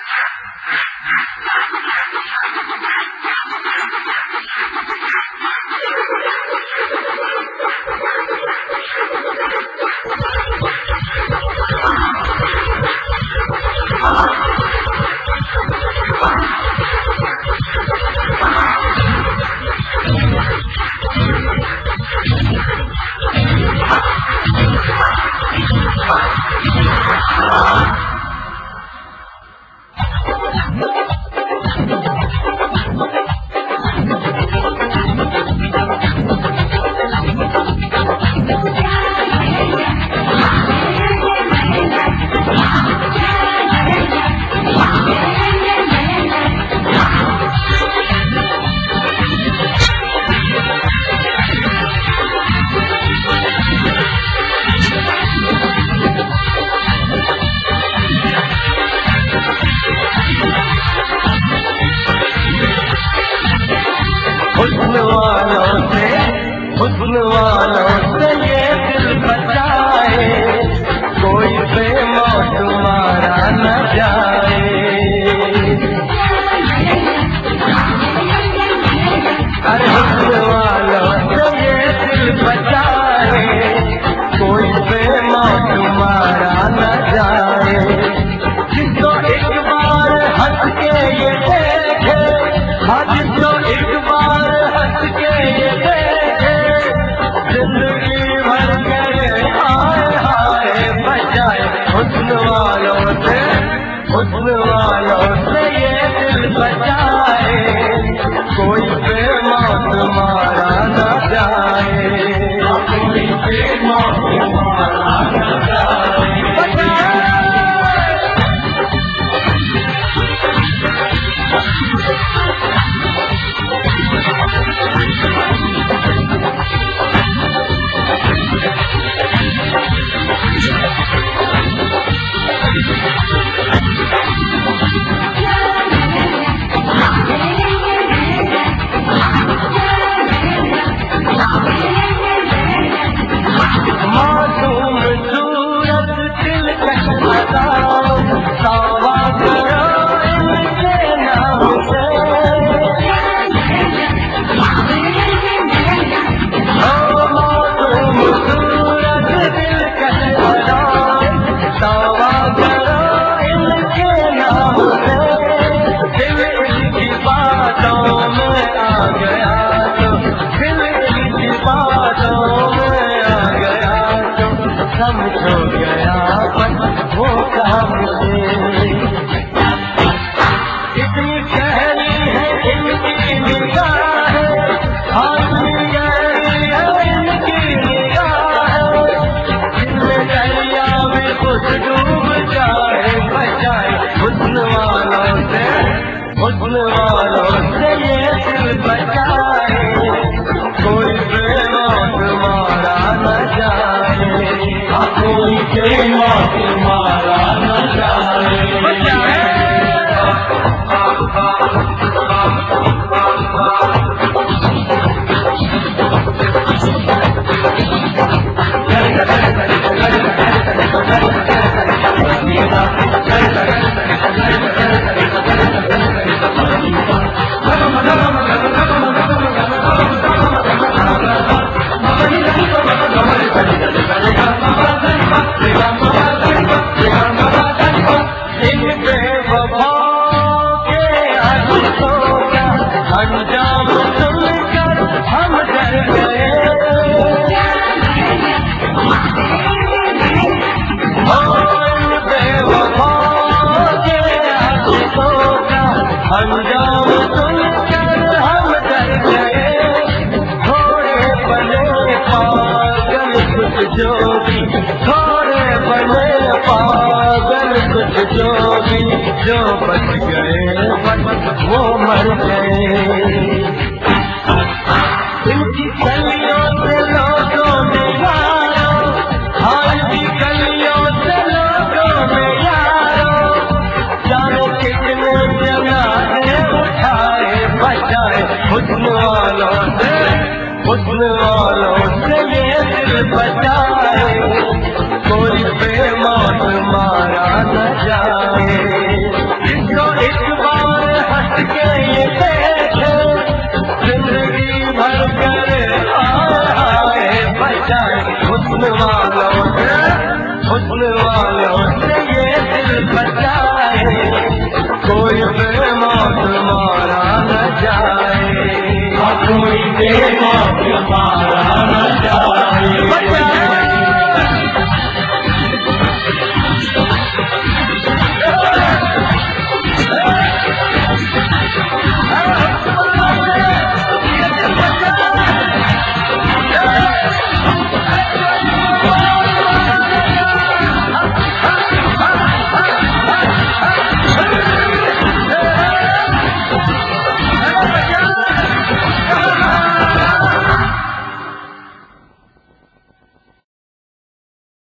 हुस्न वालों से ये दिल बचाए, कोई बेमौत मारा न जाए। अरे हुस्न वालों से ये दिल बचाए, कोई बेमौत मारा न जाए। जिसको एक बार हंस के ये देखे, हाँ जिसको एक बार हंस के ये देखे, जिंदगी भर करे हाय हाय बचाए। हुस्न वालों से ये दिल बचाए, कोई बेमौत मारा न जाए, कोई बेमौत मारा न जाए। मासूम सूरत दिल कहलाओ, तौबा करो इनके नाम से। मासूम सूरत दिल कहलाओ, तौबा करो इनके नाम से। दिल इनकी बातों में आ गया तो, दिल इनकी बातों में आ गया तो समझो गया वो काम से। इतनी गहरी है इनकी निगाह, इतनी गहरी है इनकी निगाह, जिसमें दरिया में कुछ डूब जाए बचाए। हुस्न वालों से ये दिल बचाए, कोई बेमौत मारा न जाए, कोई बेमौत मारा न जाए। अंजाम सुनकर हम डर गए, इन बेवफाओं के आशिकों का अंजाम सुनकर हम डर गए। थोड़े बने पागल कुछ जो भी, थोड़े बने पागल कुछ जो भी, जो बच गए वो मर गए। इनकी गलियों से लोगों ने यारो, हाँ इनकी गलियों से लोगों ने यारो, जानो कितने जनाजे उठाए बचाए। हुस्न वालों से ये दिल बचाए, कोई बेमौत मारा न जाए। वालों से ये दिल बचाए, कोई बेमौत मारा न जाए, कोई बेमौत मारा न जाए।